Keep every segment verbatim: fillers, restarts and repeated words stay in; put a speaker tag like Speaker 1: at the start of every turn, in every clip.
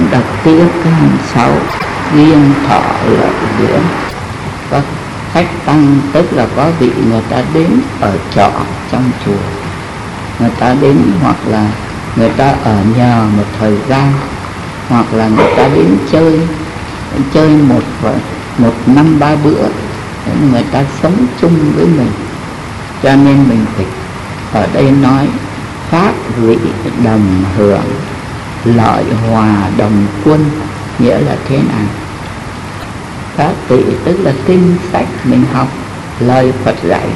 Speaker 1: đọc tiếp cái hàng sáu, riêng thọ lợi dưỡng. Có khách tăng tức là có vị người ta đến ở trọ trong chùa, người ta đến hoặc là người ta ở nhờ một thời gian, hoặc là người ta đến chơi chơi một một năm ba bữa, người ta sống chung với mình. Cho nên mình phải ở đây nói pháp vị đồng hưởng, lợi hòa đồng quân, nghĩa là thế nào? Pháp vị tức là kinh sách mình học, lời Phật dạy.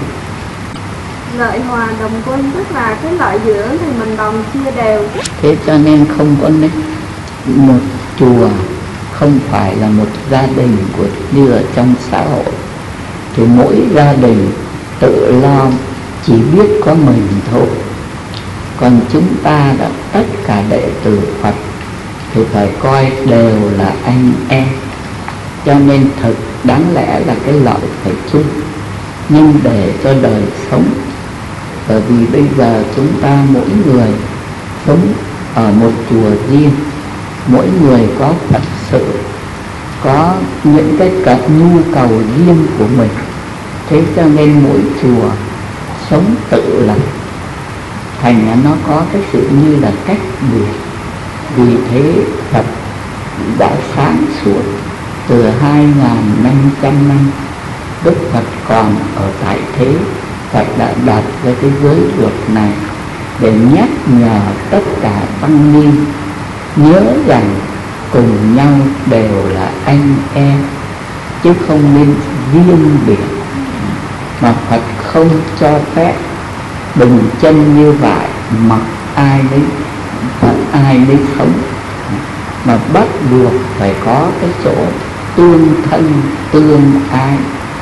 Speaker 2: Lợi hòa đồng quân tức là cái lợi dưỡng thì mình đồng chia đều.
Speaker 1: Thế cho nên không có nên một chùa không phải là một gia đình của như ở trong xã hội, thì mỗi gia đình tự lo chỉ biết có mình thôi. Còn chúng ta đã tất cả đệ tử Phật thì phải coi đều là anh em. Cho nên thực đáng lẽ là cái lợi phải chung, nhưng để cho đời sống. Bởi vì bây giờ chúng ta mỗi người sống ở một chùa riêng, mỗi người có Phật sự, có những cái cận nhu cầu riêng của mình. Thế cho nên mỗi chùa sống tự lập, thành ra nó có cái sự như là cách biệt. Vì thế Phật đã sáng suốt từ hai nghìn năm trăm năm Đức Phật còn ở tại thế, Phật đã đặt ra cái giới luật này để nhắc nhở tất cả tăng ni nhớ rằng cùng nhau đều là anh em, chứ không nên riêng biệt. Mà Phật không cho phép bình chân như vậy, mặc ai nấy mặc ai nấy sống, mà bắt buộc phải có cái chỗ tương thân tương ái,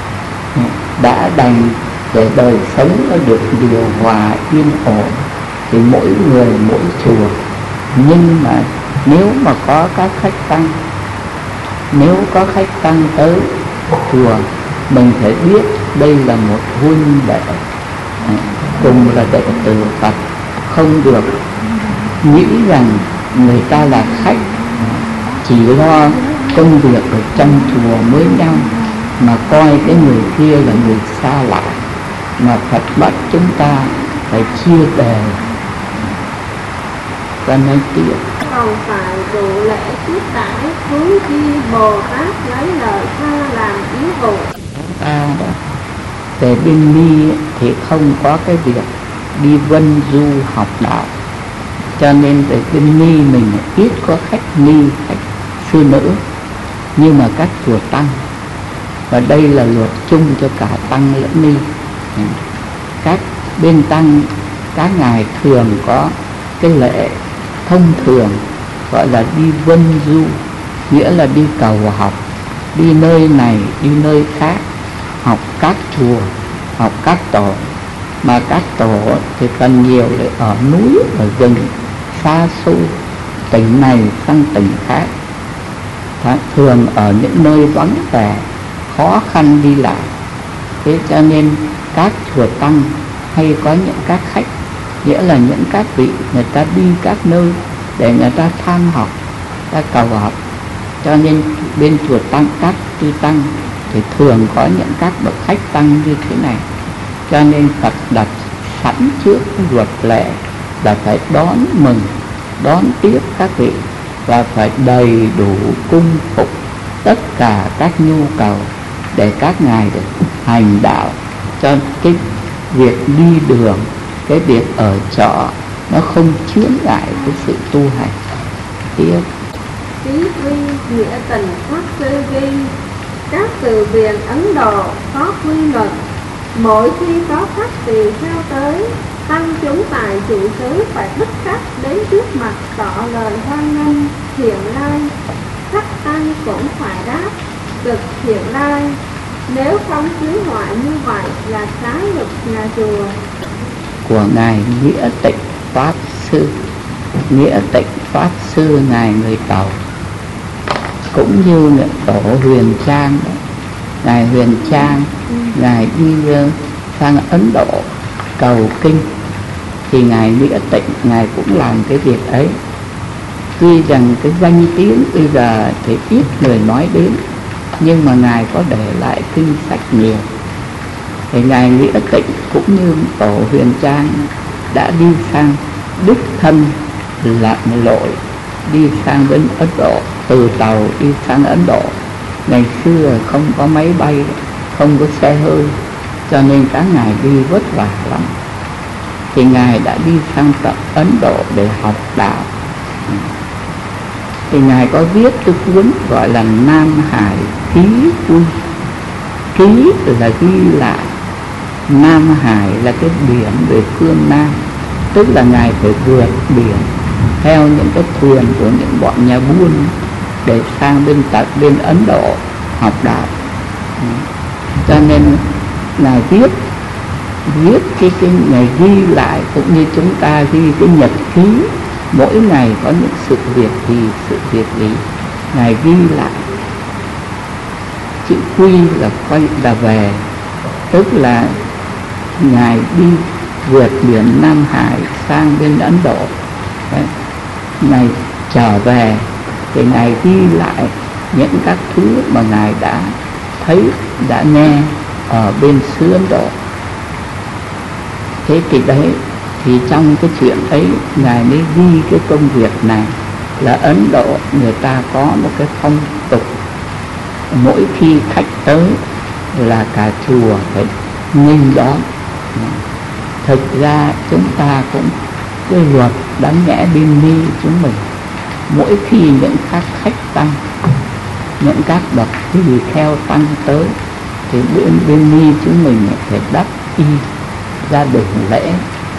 Speaker 1: đã đành để đời sống nó được điều hòa yên ổn thì mỗi người mỗi chùa. Nhưng mà nếu mà có các khách tăng, nếu có khách tăng tới chùa, mình phải biết đây là một huynh đệ, cùng là đệ tử Phật, không được nghĩ rằng người ta là khách chỉ lo công việc ở trong chùa mới nhau, mà coi cái người kia là người xa lạ. Mà Phật bắt chúng ta phải chia đều. Ta nói tiếp,
Speaker 2: còn phải độ lễ tiếp đãi, huống chi Bồ Tát lấy lời tha làm yếu vụ.
Speaker 1: Ta đó về bên Ni thì không có cái việc đi vân du học đạo, cho nên về bên Ni mình ít có khách Ni, khách sư nữ. Nhưng mà các chùa tăng, và đây là luật chung cho cả tăng lẫn Ni, các bên tăng các ngài thường có cái lễ thông thường gọi là đi vân du, nghĩa là đi cầu học, đi nơi này đi nơi khác, học các chùa, học các tổ. Mà các tổ thì phần nhiều là ở núi, ở rừng xa xôi, tỉnh này sang tỉnh khác, thường ở những nơi vắng vẻ, khó khăn đi lại. Thế cho nên các chùa tăng hay có những các khách, nghĩa là những các vị người ta đi các nơi để người ta tham học, ta cầu học. Cho nên bên chùa tăng, các chư tăng thì thường có những các bậc khách tăng như thế này. Cho nên Phật đặt sẵn trước luật lệ là phải đón mừng, đón tiếp các vị, và phải đầy đủ cung phục tất cả các nhu cầu để các ngài được hành đạo, cho cái việc đi đường, cái việc ở trọ nó không chướng ngại cái sự tu hành. Tiếp,
Speaker 2: Ký vi nghĩa tình pháp sư ghi, các từ viện Ấn Độ có quy luật, mỗi khi có khách tỳ theo tới, tăng chúng tại trụ xứ phải tức khắc đến trước mặt tỏ lời hoan nghênh thiện lai. Khách tăng cũng phải đáp cực thiện lai, nếu không xứ ngoại như vậy là trái luật nhà chùa.
Speaker 1: Của ngài Nghĩa Tịnh Pháp Sư, Nghĩa Tịnh Pháp Sư ngài người Tàu, cũng như tổ Huyền Trang đó. Ngài Huyền Trang, ngài đi sang Ấn Độ cầu kinh, thì ngài Nghĩa Tịnh ngài cũng làm cái việc ấy. Tuy rằng cái danh tiếng bây giờ thì ít người nói đến, nhưng mà Ngài có để lại kinh sách nhiều. Thì Ngài Nghĩa Tịnh cũng như Tổ Huyền Trang đã đi sang đích thân lặn lội đi sang bên Ấn Độ, từ tàu đi sang Ấn Độ. Ngày xưa không có máy bay, không có xe hơi, cho nên các ngài đi vất vả lắm. Thì Ngài đã đi sang tận Ấn Độ để học đạo. Thì Ngài có viết cái cuốn gọi là Nam Hải Ký Quy. Ký là ghi lại, Nam Hải là cái biển về phương Nam, tức là Ngài phải vượt biển theo những cái thuyền của những bọn nhà buôn để sang bên tận bên Ấn Độ học đạo. Cho nên Ngài viết viết cái cái ngày ghi lại, cũng như chúng ta ghi cái nhật ký, mỗi ngày có những sự việc gì sự việc gì Ngài ghi lại. Chữ quy là quay là về, tức là Ngài đi vượt biển Nam Hải sang bên Ấn Độ. Đấy. Ngài trở về thì Ngài ghi lại những các thứ mà Ngài đã thấy, đã nghe ở bên xứ Ấn Độ. Thế thì đấy, thì trong cái chuyện ấy Ngài mới ghi cái công việc này là Ấn Độ người ta có một cái phong tục, mỗi khi khách tới là cả chùa phải nghênh đón. Thực ra chúng ta cũng cái luật đáng nhẽ bên Ni chúng mình, mỗi khi những các khách tăng, những các bậc tỳ kheo tăng tới thì bên bên Ni chúng mình phải đắp y ra đường lễ.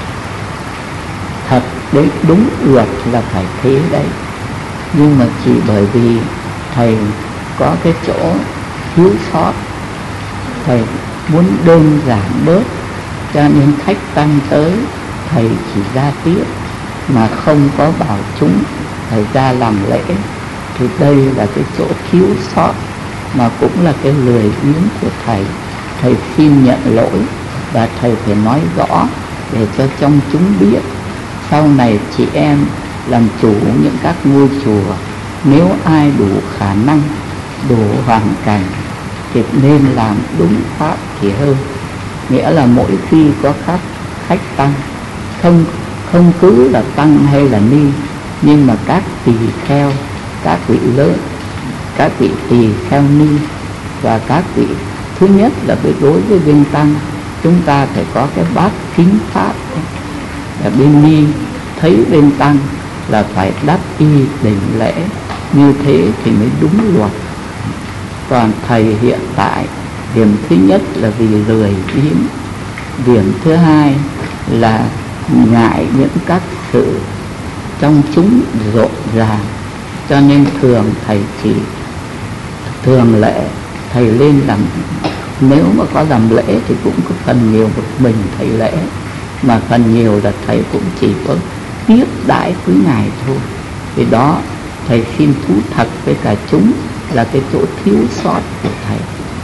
Speaker 1: Thật đấy, đúng luật là phải thế đấy, nhưng mà chỉ bởi vì thầy có cái chỗ thiếu sót, thầy muốn đơn giản bớt, cho nên khách tăng tới thầy chỉ ra tiếp mà không có bảo chúng thầy ra làm lễ. Thì đây là cái chỗ thiếu sót, mà cũng là cái lười biếng của thầy. Thầy xin nhận lỗi và thầy phải nói rõ để cho trong chúng biết. Sau này chị em làm chủ những các ngôi chùa, nếu ai đủ khả năng, đủ hoàn cảnh thì nên làm đúng pháp thì hơn. Nghĩa là mỗi khi có các khách tăng, không không cứ là tăng hay là ni, nhưng mà các tỳ kheo, các vị lớn, các vị tỳ kheo ni và các vị, thứ nhất là đối với bên tăng chúng ta phải có cái bát kính pháp. Và bên ni thấy bên tăng là phải đắp y đỉnh lễ, như thế thì mới đúng luật. Còn thầy hiện tại, điểm thứ nhất là vì lười biếng, điểm thứ hai là ngại những các sự trong chúng rộn ràng, cho nên thường thầy chỉ thường lễ thầy lên làm, nếu mà có làm lễ thì cũng có phần nhiều một mình thầy lễ, mà phần nhiều là thầy cũng chỉ có tiếp đãi quý ngài thôi. Vì đó thầy xin thú thật với cả chúng là cái chỗ thiếu sót của thầy.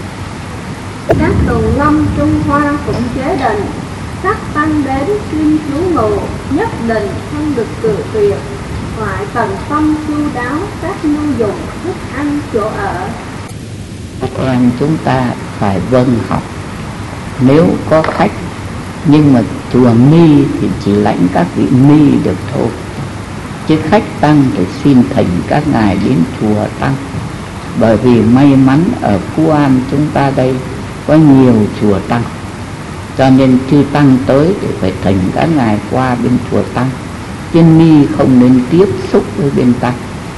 Speaker 2: Các tuần lâm Trung Hoa cũng chế định, các tăng đến xin chú ngộ nhất định không được cự tuyệt, phải tận tâm chu đáo các nhu dụng, thức ăn, chỗ ở.
Speaker 1: Rằng chúng ta phải vâng học. Nếu có khách, nhưng mà chùa ni thì chỉ lãnh các vị ni được thôi, chứ khách tăng thì xin thỉnh các ngài đến chùa tăng. Bởi vì may mắn ở Phú An chúng ta đây có nhiều chùa tăng, cho nên chư tăng tới thì phải thỉnh các ngài qua bên chùa tăng, chứ ni không nên tiếp xúc với bên tăng.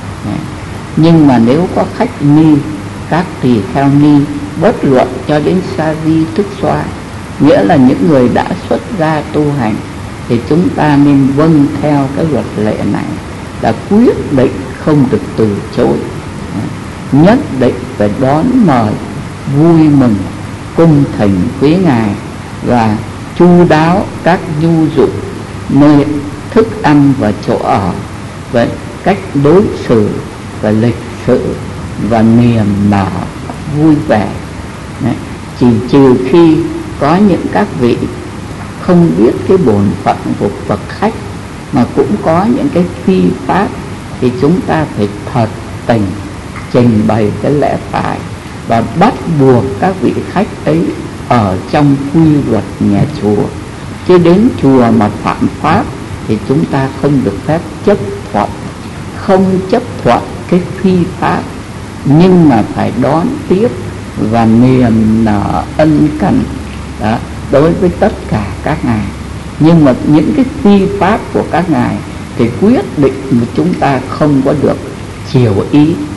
Speaker 1: Nhưng mà nếu có khách ni, các tỳ kheo ni, bất luận cho đến sa di thức xoa, nghĩa là những người đã xuất gia tu hành, thì chúng ta nên vâng theo cái luật lệ này, là quyết định không được từ chối, nhất định phải đón mời, vui mừng, cung thỉnh quý ngài và chu đáo các nhu dụng, nơi thức ăn và chỗ ở, và cách đối xử và lịch sự và niềm nở vui vẻ. Đấy. Chỉ trừ khi có những các vị không biết cái bổn phận của Phật khách, mà cũng có những cái phi pháp thì chúng ta phải thật tình trình bày cái lẽ phải và bắt buộc các vị khách ấy ở trong quy luật nhà chùa. Chứ đến chùa mà phạm pháp thì chúng ta không được phép chấp thuận, không chấp thuận cái phi pháp, nhưng mà phải đón tiếp và niềm nở ân cần đó, đối với tất cả các ngài. Nhưng mà những cái phi pháp của các ngài thì quyết định mà chúng ta không có được chiều ý.